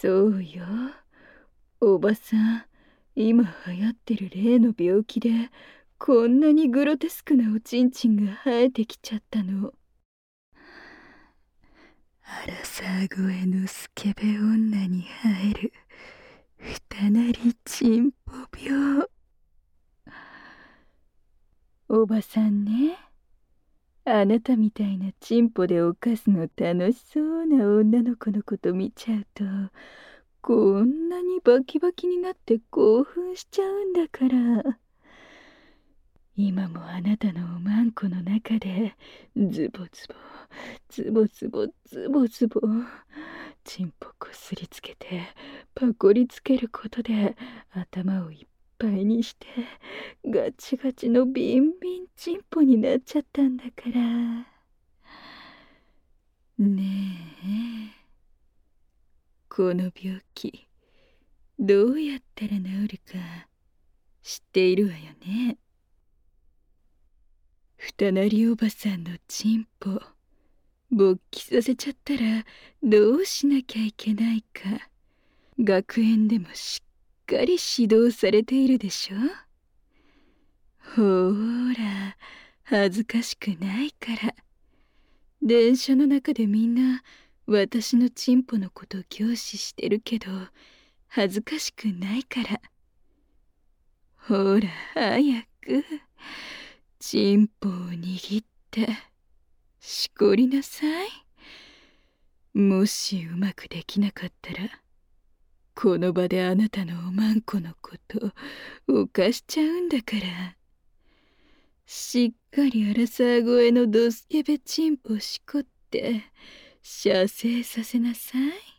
そうよ。おばさん、今流行ってる例の病気で、こんなにグロテスクなおちんちんが生えてきちゃったの。アラサー越えのスケベ女に生える、二なりちんぽ病。おばさんね、あなたみたいなチンポで犯すの楽しそうな女の子のこと見ちゃうと、こんなにバキバキになって興奮しちゃうんだから。今もあなたのおまんこの中で、ズボズボ、ズボズボ、ズボズボ、チンポこすりつけて、パコリつけることで、頭をいっぱいにして、ガチガチのビンビンチンポになっちゃったんだから。ねえ、この病気、どうやったら治るか知っているわよね。二なりおばさんのチンポ、勃起させちゃったらどうしなきゃいけないか、学園でもしっかり指導されているでしょ。ほーら、恥ずかしくないから。電車の中でみんな私のチンポのこと凝視してるけど、恥ずかしくないから。ほら早くチンポを握ってしこりなさい。もしうまくできなかったら、この場であなたのおまんこのこと犯しちゃうんだから。しっかりアラサー越えのドスケベチンポしこって射精させなさい。